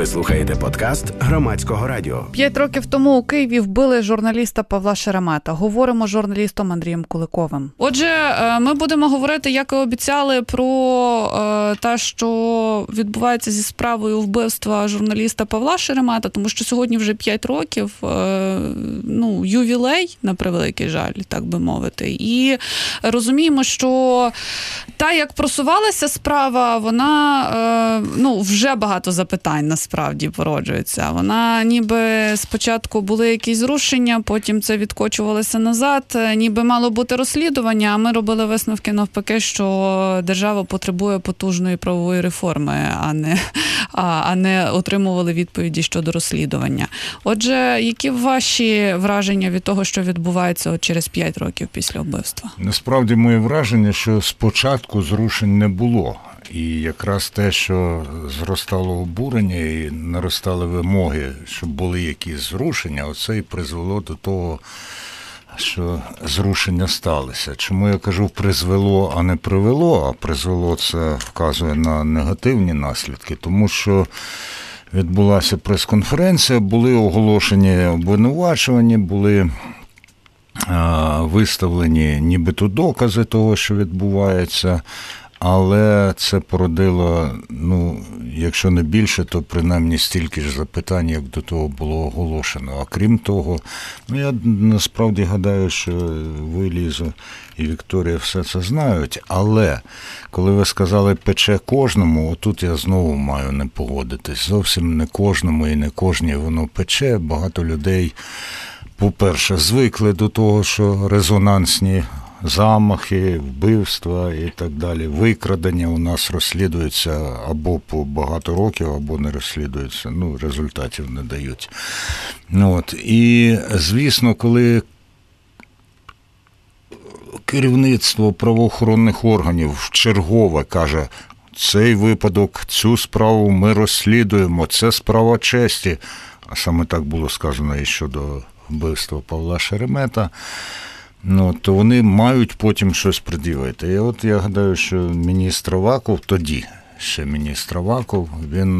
Ви слухаєте подкаст Громадського радіо. 5 років тому у Києві вбили журналіста Павла Шеремета. Говоримо з журналістом Андрієм Куликовим. Отже, ми будемо говорити, як і обіцяли, про те, що відбувається зі справою вбивства журналіста Павла Шеремета, тому що сьогодні вже 5 років, ювілей, на превеликий жаль, так би мовити. І розуміємо, що як просувалася справа, вона, вже багато запитань насправді породжується. Вона ніби спочатку були якісь зрушення, потім це відкочувалося назад, ніби мало бути розслідування, а ми робили висновки навпаки, що держава потребує потужної правової реформи, а не отримували відповіді щодо розслідування. Отже, які ваші враження від того, що відбувається через 5 років після вбивства? Насправді, моє враження, що спочатку зрушень не було. І якраз те, що зростало обурення і наростали вимоги, щоб були якісь зрушення, оце і призвело до того, що зрушення сталися. Чому я кажу призвело, а не привело, а призвело це вказує на негативні наслідки, тому що відбулася прес-конференція, були оголошені обвинувачування, були виставлені нібито докази того, що відбувається, але це породило, якщо не більше, то принаймні стільки ж запитань, як до того було оголошено. А крім того, я насправді гадаю, що ви, Лізо, і Вікторія все це знають, але коли ви сказали «пече кожному», отут я знову маю не погодитись. Зовсім не кожному і не кожній воно пече. Багато людей, по-перше, звикли до того, що резонансні замахи, вбивства і так далі, викрадення у нас розслідуються або по багато років, або не розслідуються, результатів не дають. І, звісно, коли керівництво правоохоронних органів вчергове каже, цей випадок, цю справу ми розслідуємо, це справа честі, а саме так було сказано і щодо вбивства Павла Шеремета, то вони мають потім щось пред'явити. І я гадаю, що міністр Аваков, тоді ще міністр Аваков, він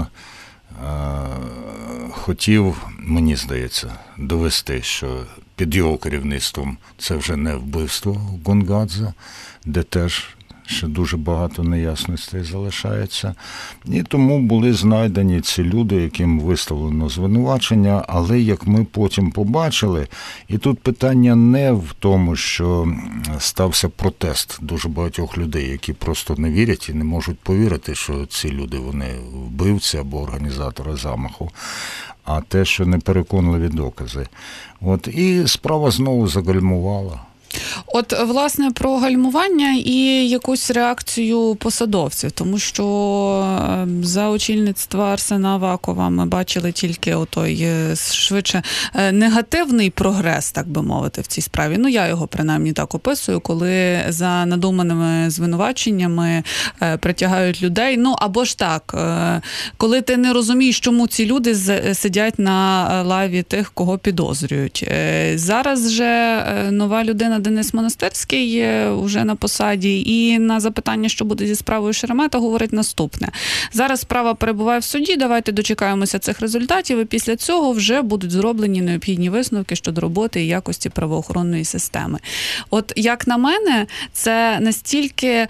хотів, мені здається, довести, що під його керівництвом це вже не вбивство Гонгадзе, де теж ще дуже багато неясностей залишається. І тому були знайдені ці люди, яким виставлено звинувачення, але, як ми потім побачили, і тут питання не в тому, що стався протест дуже багатьох людей, які просто не вірять і не можуть повірити, що ці люди, вони вбивці або організатори замаху, а те, що непереконливі докази. І справа знову загальмувала. Власне, про гальмування і якусь реакцію посадовців, тому що за очільництва Арсена Авакова ми бачили тільки швидше негативний прогрес, так би мовити, в цій справі. Я його принаймні так описую, коли за надуманими звинуваченнями притягають людей, або ж так, коли ти не розумієш, чому ці люди сидять на лаві тих, кого підозрюють. Зараз же нова людина Денис Монастирський вже на посаді, і на запитання, що буде зі справою Шеремета, говорить наступне. Зараз справа перебуває в суді, давайте дочекаємося цих результатів, і після цього вже будуть зроблені необхідні висновки щодо роботи і якості правоохоронної системи. Як на мене, це настільки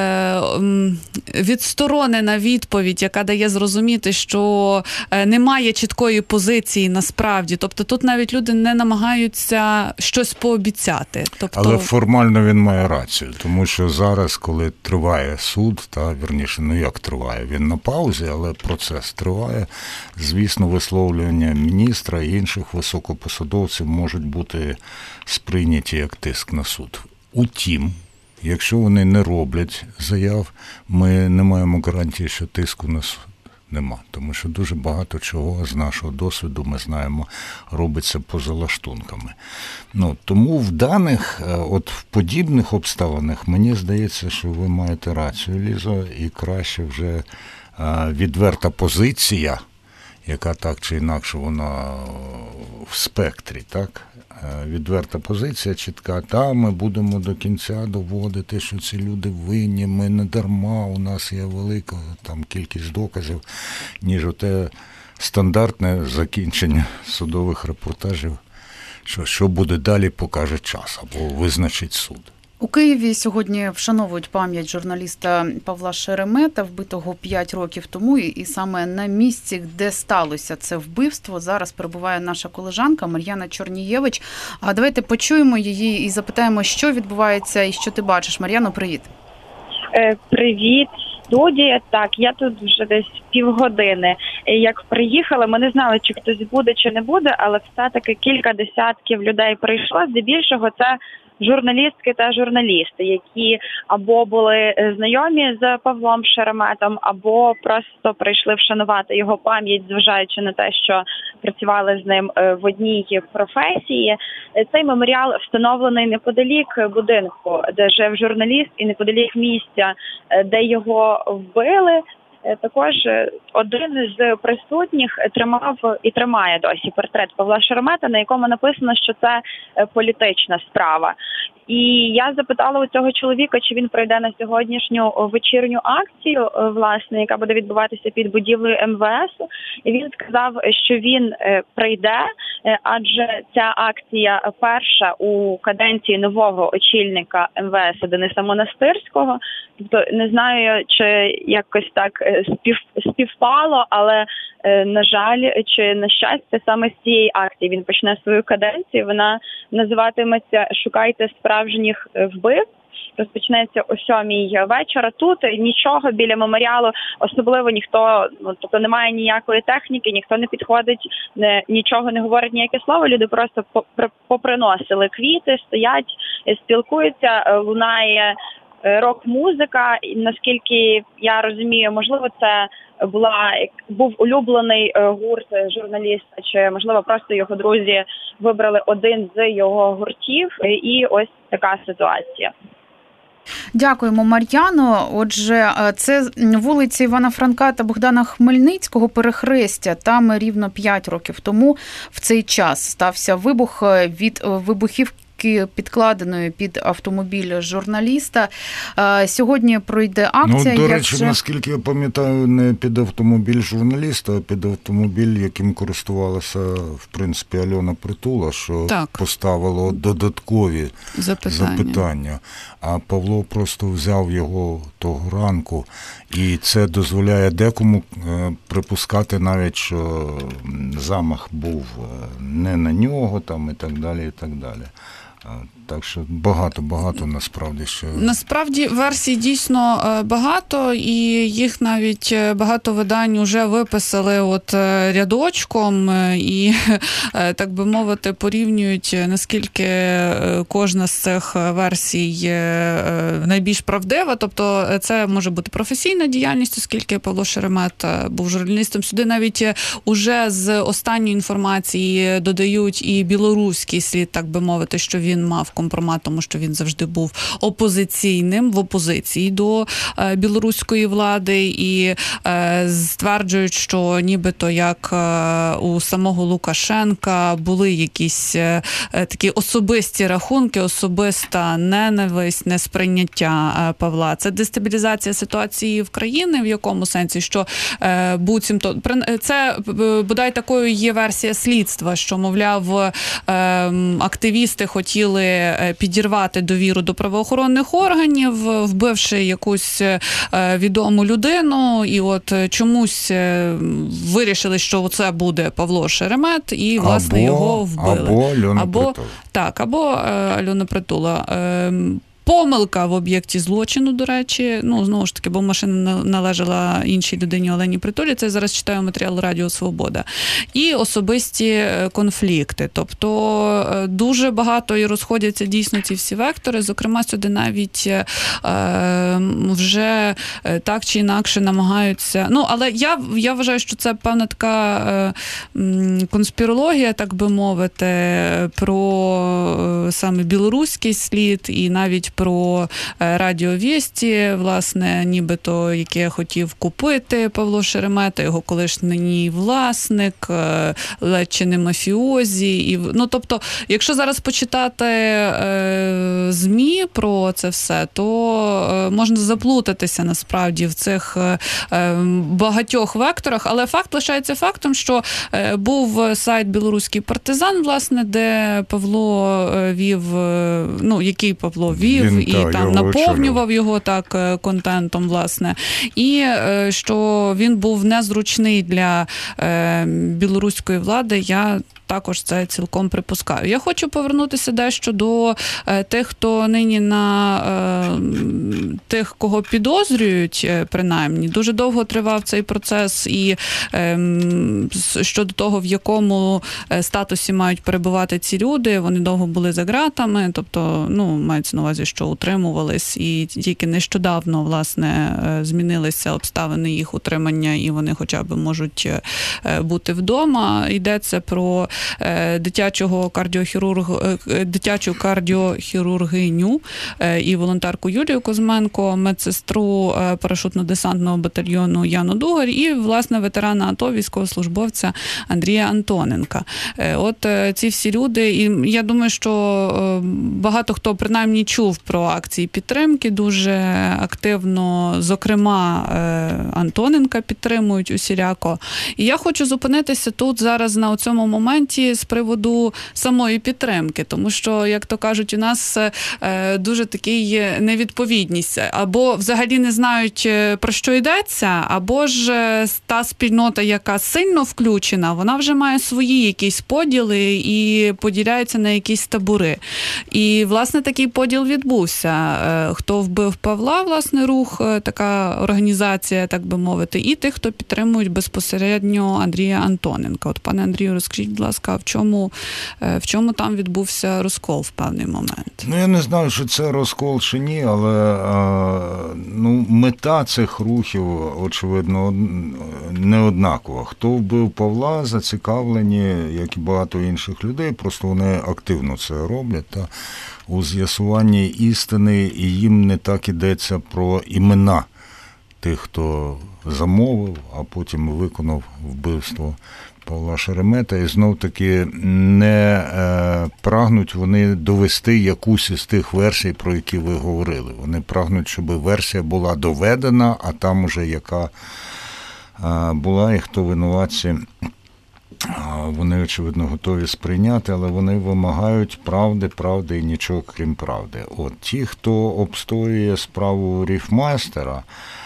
відсторонена відповідь, яка дає зрозуміти, що немає чіткої позиції насправді. Тобто тут навіть люди не намагаються щось пообіцяти. Але формально він має рацію, тому що зараз, коли триває суд, як триває, він на паузі, але процес триває, звісно, висловлювання міністра і інших високопосадовців можуть бути сприйняті як тиск на суд. Утім, якщо вони не роблять заяв, ми не маємо гарантії, що тиску на суд нема, тому що дуже багато чого з нашого досвіду, ми знаємо, робиться поза лаштунками. Тому в даних, в подібних обставинах, мені здається, що ви маєте рацію, Лізо, і краще вже відверта позиція, яка так чи інакше вона в спектрі, так? Відверта позиція чітка, ми будемо до кінця доводити, що ці люди винні, ми не дарма, у нас є велика кількість доказів, ніж стандартне закінчення судових репортажів. Що буде далі, покаже час або визначить суд. У Києві сьогодні вшановують пам'ять журналіста Павла Шеремета, вбитого 5 років тому, і саме на місці, де сталося це вбивство, зараз перебуває наша колежанка Мар'яна Чорнієвич. А давайте почуємо її і запитаємо, що відбувається і що ти бачиш. Мар'яно, привіт. Привіт, студія. Так, я тут вже десь півгодини. Як приїхала, ми не знали, чи хтось буде, чи не буде, але все-таки кілька десятків людей прийшло. Здебільшого це журналістки та журналісти, які або були знайомі з Павлом Шереметом, або просто прийшли вшанувати його пам'ять, зважаючи на те, що працювали з ним в одній професії. Цей меморіал встановлений неподалік будинку, де жив журналіст, і неподалік місця, де його вбили. Також один з присутніх тримав і тримає досі портрет Павла Шеремета, на якому написано, що це політична справа. І я запитала у цього чоловіка, чи він прийде на сьогоднішню вечірню акцію, власне, яка буде відбуватися під будівлею МВС. І він сказав, що він прийде, адже ця акція перша у каденції нового очільника МВС Дениса Монастирського. Тобто не знаю, чи якось так співпало, але, на жаль, чи на щастя, саме з цієї акції він почне свою каденцію. Вона називатиметься «Шукайте справжніх вбивць». Розпочнеться о 7:00 вечора. Тут нічого біля меморіалу, особливо ніхто, тобто немає ніякої техніки, ніхто не підходить, нічого не говорить, ніяке слово. Люди просто поприносили квіти, стоять, спілкуються, лунає рок-музика. І, наскільки я розумію, можливо, це був улюблений гурт журналіста, чи, можливо, просто його друзі вибрали один з його гуртів, і ось така ситуація. Дякуємо, Мар'яно. Отже, це вулиці Івана Франка та Богдана Хмельницького, перехрестя. Там рівно 5 років тому в цей час стався вибух від вибухівки, підкладеною під автомобіль журналіста. Сьогодні пройде акція. До речі, наскільки я пам'ятаю, не під автомобіль журналіста, а під автомобіль, яким користувалася, в принципі, Альона Притула, що поставило додаткові запитання. А Павло просто взяв його того ранку, і це дозволяє декому припускати навіть, що замах був не на нього, там, і так далі, і так далі. Так що багато насправді ще. Насправді версій дійсно багато, і їх навіть багато видань вже виписали рядочком і, так би мовити, порівнюють, наскільки кожна з цих версій найбільш правдива. Тобто це може бути професійна діяльність, оскільки Павло Шеремет був журналістом. Сюди навіть уже з останньої інформації додають і білоруський слід, так би мовити, що він мав компромат, тому що він завжди був опозиційним, в опозиції до білоруської влади, і стверджують, що нібито як у самого Лукашенка були якісь такі особисті рахунки, особиста ненависть, несприйняття Павла. Це дестабілізація ситуації в країні, в якому сенсі, що буцімто, це бодай такою є версія слідства, що, мовляв, активісти хотіли підірвати довіру до правоохоронних органів, вбивши якусь відому людину, і чомусь вирішили, що це буде Павло Шеремет, і, власне, його вбили. Або Альона Притула. Помилка в об'єкті злочину, до речі, знову ж таки, бо машина належала іншій людині, Олені Притулі, це я зараз читаю матеріал Радіо Свобода, і особисті конфлікти. Тобто дуже багато і розходяться дійсно ці всі вектори, зокрема сюди навіть вже так чи інакше намагаються, але я вважаю, що це певна така конспірологія, так би мовити, про саме білоруський слід і навіть про Радіо Вєсті, власне, нібито, яке хотів купити Павло Шеремета, його колишній власник, ледь чи не мафіозі. Тобто, якщо зараз почитати ЗМІ про це все, то можна заплутатися насправді в цих багатьох векторах, але факт лишається фактом, що був сайт «Білоруський партизан», власне, де Павло вів, який Павло вів, він, і там наповнював його так контентом, власне, і що він був незручний для білоруської влади, я також це цілком припускаю. Я хочу повернутися дещо до тих, хто нині тих, кого підозрюють, принаймні. Дуже довго тривав цей процес і щодо того, в якому статусі мають перебувати ці люди, вони довго були за ґратами, тобто, мається на увазі, що утримувались, і тільки нещодавно, власне, змінилися обставини їх утримання, і вони хоча б можуть бути вдома. Йдеться про дитячу кардіохірургиню і волонтерку Юлію Кузьменко, медсестру парашютно-десантного батальйону Яну Дугар і, власне, ветерана АТО, військовослужбовця Андрія Антоненка. От ці всі люди, і я думаю, що багато хто принаймні чув про акції підтримки, дуже активно, зокрема, Антоненка підтримують усіляко. І я хочу зупинитися тут зараз на цьому моменті з приводу самої підтримки, тому що, як то кажуть, у нас дуже такий невідповідність. Або взагалі не знають, про що йдеться, або ж та спільнота, яка сильно включена, вона вже має свої якісь поділи і поділяється на якісь табори. І, власне, такий поділ відбувся. Хто вбив Павла, власне, рух, така організація, так би мовити, і тих, хто підтримують безпосередньо Андрія Антоненка. От, пане Андрію, розкажіть, будь ласка, в чому там відбувся розкол в певний момент? Я не знаю, що це розкол чи ні, але мета цих рухів, очевидно, не однакова. Хто вбив Павла, зацікавлені, як і багато інших людей, просто вони активно це роблять, у з'ясуванні істини, і їм не так ідеться про імена тих, хто замовив, а потім виконав вбивство Павла Шеремета, і знов-таки не прагнуть вони довести якусь із тих версій, про які ви говорили. Вони прагнуть, щоб версія була доведена, а там уже яка була і хто винуватці, вони, очевидно, готові сприйняти, але вони вимагають правди і нічого крім правди. От ті, хто обстоює справу Ріфмайстера,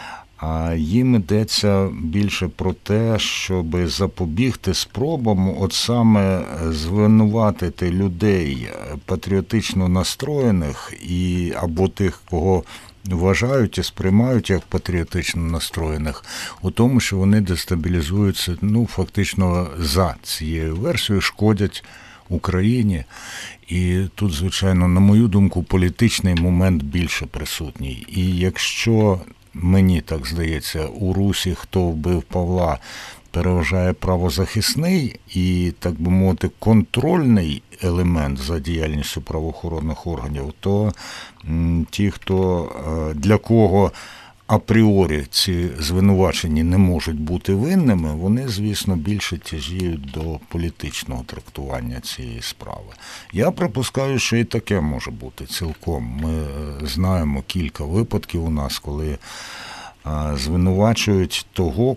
їм йдеться більше про те, щоб запобігти спробам от саме звинуватити людей патріотично настроєних або тих, кого вважають і сприймають як патріотично настроєних, у тому, що вони дестабілізуються, фактично за цією версією, шкодять Україні. І тут, звичайно, на мою думку, політичний момент більше присутній. І якщо, мені так здається, у Русі, хто вбив Павла, переважає правозахисний і, так би мовити, контрольний елемент за діяльністю правоохоронних органів, то ті, для кого апріорі ці звинувачені не можуть бути винними, вони, звісно, більше тяжіють до політичного трактування цієї справи. Я припускаю, що і таке може бути цілком. Ми знаємо кілька випадків у нас, коли звинувачують того,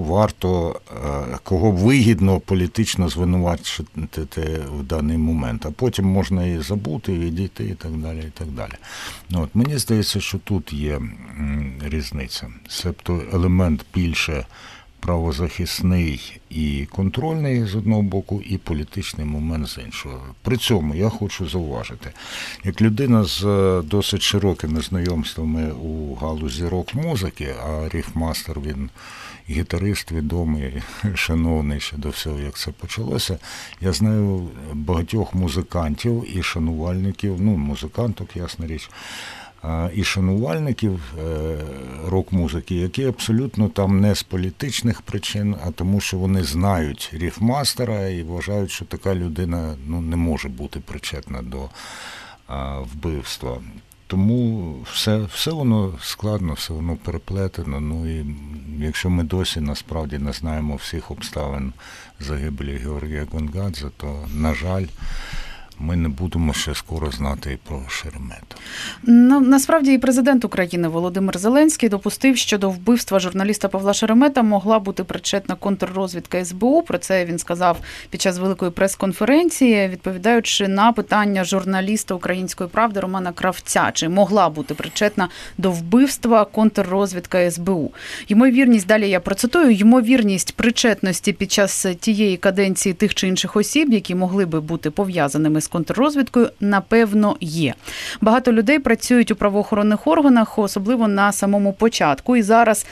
кого вигідно політично звинувачити в даний момент, а потім можна і забути, і відійти, і так далі, і так далі. Мені здається, що тут є різниця. Себто елемент більше правозахисний і контрольний з одного боку, і політичний момент з іншого. При цьому я хочу зауважити, як людина з досить широкими знайомствами у галузі рок-музики, а Ріфмастер, він гітарист відомий, шановний ще до всього, як це почалося, я знаю багатьох музикантів і шанувальників, музиканток, ясна річ, і шанувальників рок-музики, які абсолютно там не з політичних причин, а тому, що вони знають Ріфмастера і вважають, що така людина не може бути причетна до вбивства. Тому все воно складно, все воно переплетено. Ну і якщо ми досі насправді не знаємо всіх обставин загибелі Георгія Гонгадзе, то, на жаль, ми не будемо ще скоро знати і про Шеремета. Ну, насправді і президент України Володимир Зеленський допустив, що до вбивства журналіста Павла Шеремета могла бути причетна контррозвідка СБУ. Про це він сказав під час великої прес-конференції, відповідаючи на питання журналіста «Української правди» Романа Кравця, чи могла бути причетна до вбивства контррозвідка СБУ. Ймовірність, далі я процитую, ймовірність причетності під час тієї каденції тих чи інших осіб, які могли би бути пов'язаними з контррозвідкою, напевно, є. Багато людей працюють у правоохоронних органах, особливо на самому початку. І зараз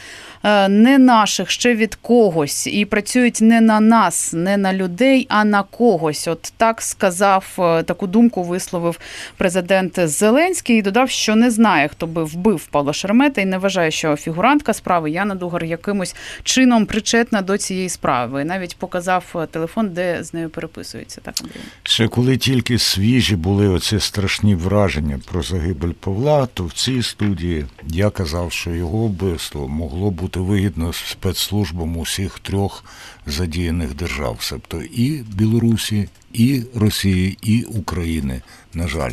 не наших, ще від когось. І працюють не на нас, не на людей, а на когось. От так сказав, таку думку висловив президент Зеленський і додав, що не знає, хто би вбив Павла Шеремета і не вважає, що фігурантка справи Яна Дугар якимось чином причетна до цієї справи. Навіть показав телефон, де з нею переписується. Так, Андрій? Ще коли тільки свіжі були оці страшні враження про загибель Павла, то в цій студії я казав, що його вбивство могло бути вигідно спецслужбам усіх трьох задіяних держав, тобто і Білорусі, і Росії, і України, на жаль.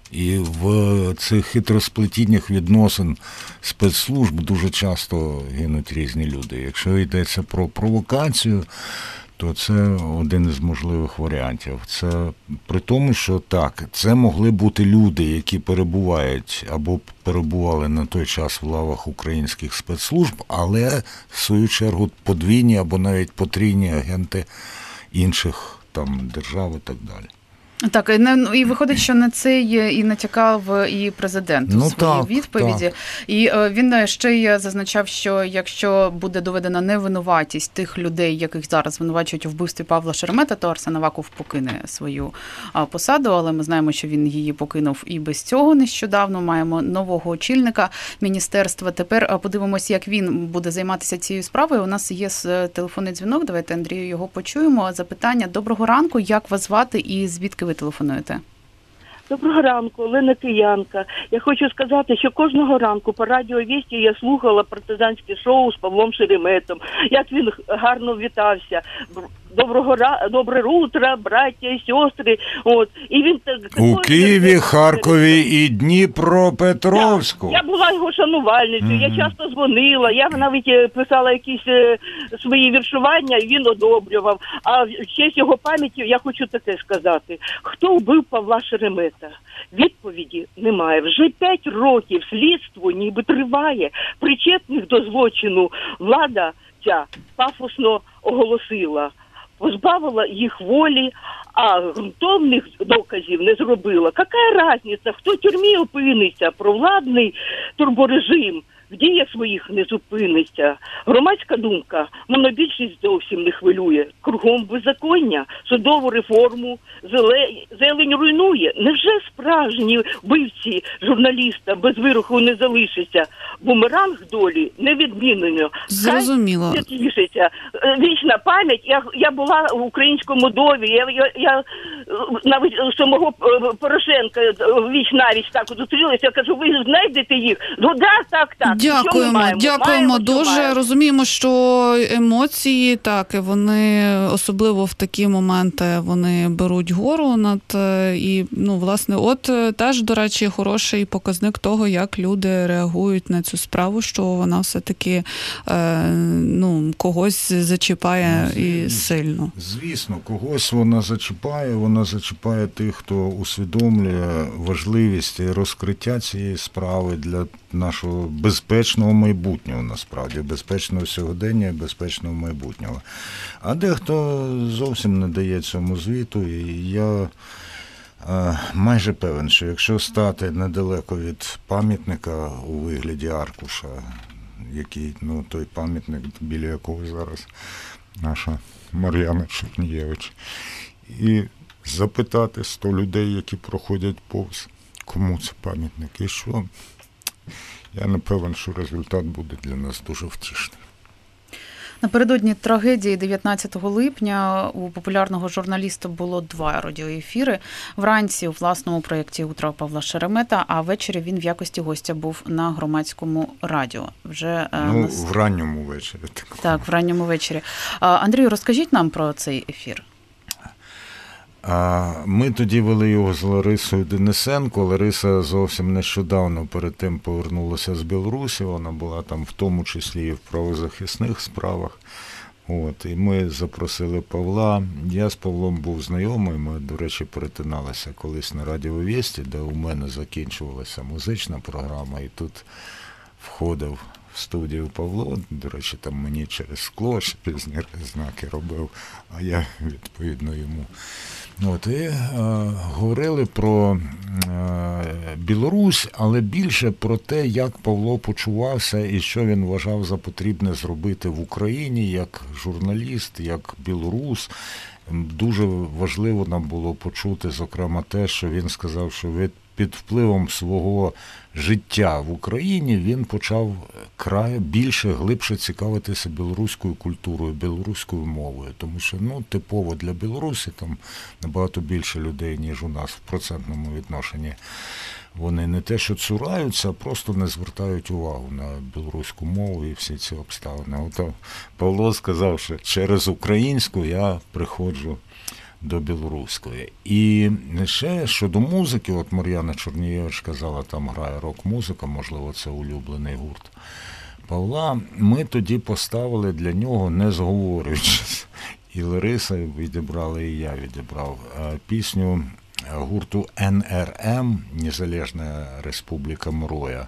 І в цих хитросплетіннях відносин спецслужб дуже часто гинуть різні люди. Якщо йдеться про провокацію, то це один із можливих варіантів. Це при тому, що так, це могли бути люди, які перебувають або перебували на той час в лавах українських спецслужб, але в свою чергу подвійні або навіть потрійні агенти інших там держав і так далі. Так, і виходить, що на це і натякав і президент у своїй відповіді. Так. І він ще й зазначав, що якщо буде доведена невинуватість тих людей, яких зараз звинувачують у вбивстві Павла Шеремета, то Арсен Аваков покине свою посаду, але ми знаємо, що він її покинув і без цього нещодавно. Маємо нового очільника міністерства. Тепер подивимося, як він буде займатися цією справою. У нас є телефонний дзвінок, давайте, Андрію, його почуємо. Запитання: доброго ранку, як вас звати і звідки ви телефонуєте? Доброго ранку, Олена Киянка. Я хочу сказати, що кожного ранку по радіо Вісті я слухала партизанське шоу з Павлом Шереметом, як він гарно вітався. Добре утро, браття і сестри. От. І він у Києві, Харкові і Дніпропетровську. Я була його шанувальницею, я часто дзвонила, я навіть писала якісь свої віршування, і він одобрював. А в честь його пам'яті я хочу таке сказати. Хто вбив Павла Шеремета? Відповіді немає. Вже 5 років слідство ніби триває. Причетних до злочину влада ця пафосно оголосила. Позбавила їх волі, а ґрунтовних доказів не зробила. Яка різниця, хто в тюрмі опиниться, провладний турборежим в діях своїх не зупиниться. Громадська думка монобільшість зовсім не хвилює. Кругом беззаконня, судову реформу, зелень руйнує. Невже справжні вбивці журналіста без вироку не залишиться? Бумеранг долі не відмінено. Зрозуміло. Вічна пам'ять. Я була в українському домі. Я навіть самого Порошенка віч-навіч так зустрілася. Я кажу, ви знайдете їх? Ну так. Дякуємо дуже. Розуміємо, що емоції, так, і вони, особливо в такі моменти, вони беруть гору над, і, власне, от теж, до речі, хороший показник того, як люди реагують на цю справу, що вона все-таки, когось зачіпає і сильно. Звісно, когось вона зачіпає тих, хто усвідомлює важливість розкриття цієї справи для нашого безпечного майбутнього, насправді, безпечного сьогодення і безпечного майбутнього. А дехто зовсім не дає цьому звіту, і я майже певен, що якщо стати недалеко від пам'ятника у вигляді аркуша, який, той пам'ятник, біля якого зараз наша Мар'яна Шепнієвич, і запитати 100 людей, які проходять повз, кому це пам'ятник і що, я не певен, що результат буде для нас дуже втішний. Напередодні трагедії 19 липня у популярного журналіста було 2 радіоефіри. Вранці у власному проєкті «Утро» Павла Шеремета, а ввечері він в якості гостя був на Громадському радіо. Вже в ранньому вечорі. Так, в ранньому вечорі. Андрію, розкажіть нам про цей ефір. Ми тоді вели його з Ларисою Денисенко. Лариса зовсім нещодавно перед тим повернулася з Білорусі. Вона була там в тому числі і в правозахисних справах. І ми запросили Павла. Я з Павлом був знайомий. Ми, до речі, перетиналися колись на Радіо Вєсті, де у мене закінчувалася музична програма. І тут входив в студію Павло. До речі, там мені через скло різні знаки робив, а я, відповідно, йому. І говорили про Білорусь, але більше про те, як Павло почувався і що він вважав за потрібне зробити в Україні як журналіст, як білорус. Дуже важливо нам було почути, зокрема, те, що він сказав, що під впливом свого життя в Україні він почав більше, глибше цікавитися білоруською культурою, білоруською мовою. Тому що, типово для Білорусі там набагато більше людей, ніж у нас в процентному відношенні. Вони не те, що цураються, а просто не звертають увагу на білоруську мову і всі ці обставини. Павло сказав, що через українську я приходжу до білоруської. І ще щодо музики, Мар'яна Чорнієвич казала, там грає рок-музика, можливо, це улюблений гурт Павла. Ми тоді поставили для нього, не зговорюючись, і Лариса відібрала, і я відібрав пісню гурту НРМ, Незалежна Республіка Мроя,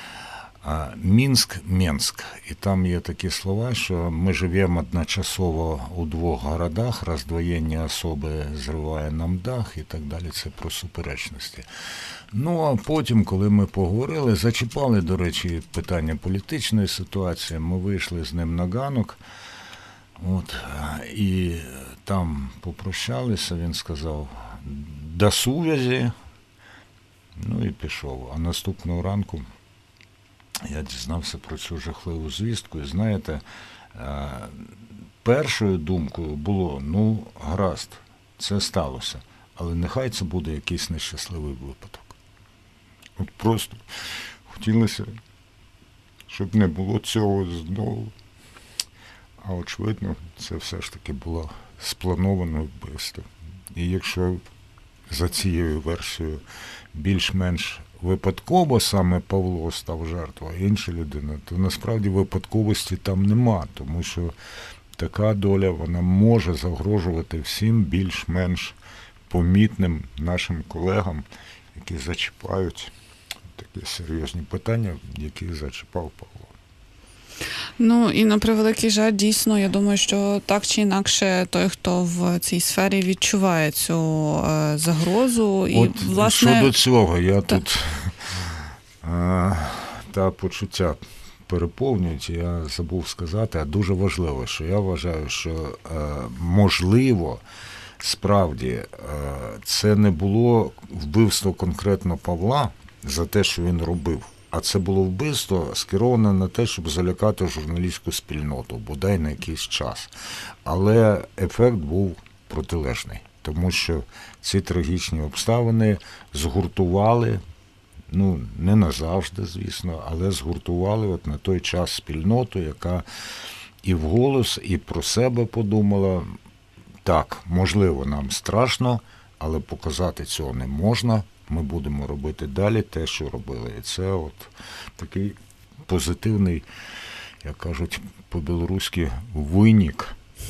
Мінськ. І там є такі слова, що ми живемо одночасово у 2 городах, роздвоєння особи зриває нам дах і так далі. Це про суперечності. А потім, коли ми поговорили, зачіпали, до речі, питання політичної ситуації, ми вийшли з ним на ганок, і там попрощалися, він сказав «до сувязі», і пішов. А наступного ранку я дізнався про цю жахливу звістку, і знаєте, першою думкою було, гаразд, це сталося, але нехай це буде якийсь нещасливий випадок. Просто хотілося, щоб не було цього знову. А очевидно, це все ж таки було сплановане вбивство. І якщо за цією версією більш-менш випадково саме Павло став жертвою, а інша людина, то насправді випадковості там нема, тому що така доля, вона може загрожувати всім більш-менш помітним нашим колегам, які зачіпають такі серйозні питання, які зачіпав Павло. І на превеликий жаль, дійсно, я думаю, що так чи інакше той, хто в цій сфері відчуває цю загрозу. І, власне, щодо цього, я тут та почуття переповнюють, я забув сказати, а дуже важливо, що я вважаю, що можливо, справді, це не було вбивство конкретно Павла за те, що він робив. А це було вбивство скероване на те, щоб залякати журналістську спільноту, бодай на якийсь час. Але ефект був протилежний, тому що ці трагічні обставини згуртували, не назавжди, звісно, але згуртували на той час спільноту, яка і вголос, і про себе подумала, так, можливо, нам страшно, але показати цього не можна. Ми будемо робити далі те, що робили. І це такий позитивний, як кажуть по-білоруськи, винік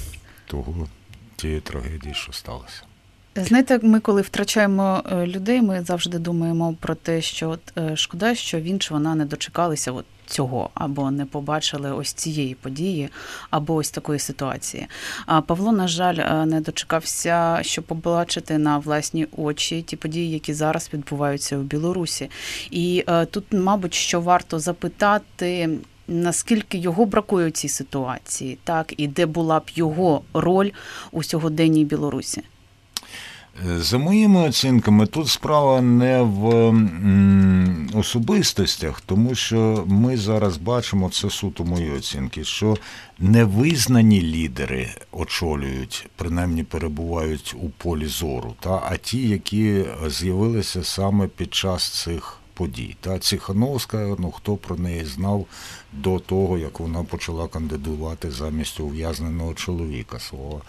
тієї трагедії, що сталося. Знаєте, ми коли втрачаємо людей, ми завжди думаємо про те, що шкода, що він чи вона не дочекалися цього, або не побачили ось цієї події, або ось такої ситуації. А Павло, на жаль, не дочекався, щоб побачити на власні очі ті події, які зараз відбуваються у Білорусі. І тут, мабуть, що варто запитати, наскільки його бракує у цій ситуації, так, і де була б його роль у сьогоденній Білорусі? За моїми оцінками, тут справа не в особистостях, тому що ми зараз бачимо, це суто мої оцінки, що невизнані лідери очолюють, принаймні перебувають у полі зору, а ті, які з'явилися саме під час цих подій. Ціхановська, хто про неї знав до того, як вона почала кандидувати замість ув'язненого чоловіка свого.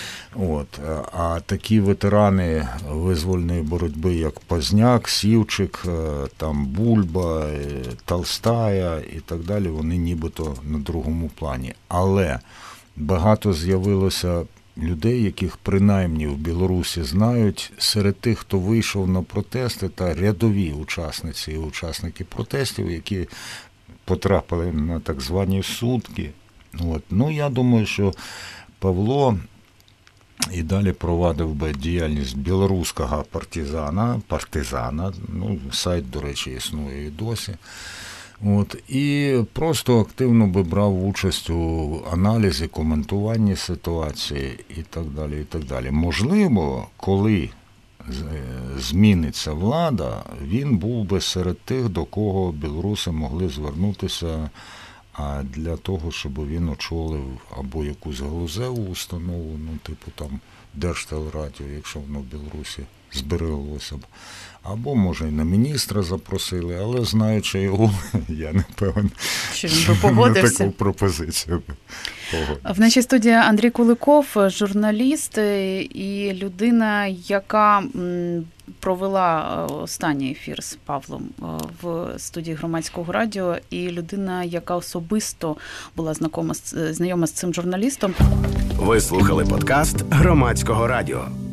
А такі ветерани визвольної боротьби, як Позняк, Сівчик, там Бульба, Толстая і так далі, вони нібито на другому плані. Але багато з'явилося людей, яких принаймні в Білорусі знають, серед тих, хто вийшов на протести, та рядові учасниці і учасники протестів, які потрапили на так звані сутки. Я думаю, що Павло і далі провадив би діяльність білоруського партизана, сайт, до речі, існує і досі. І просто активно би брав участь у аналізі, коментуванні ситуації і так далі, і так далі. Можливо, коли зміниться влада, він був би серед тих, до кого білоруси могли звернутися для того, щоб він очолив або якусь галузеву установу, типу там Держтелерадіо, якщо воно в Білорусі збереглося б. Або, може, і на міністра запросили, але знаючи його, я не певен, що він би погодився. На таку пропозицію погодився. В нашій студії Андрій Куликов, журналіст і людина, яка провела останній ефір з Павлом в студії Громадського радіо, і людина, яка особисто була знайома з цим журналістом. Ви слухали подкаст Громадського радіо.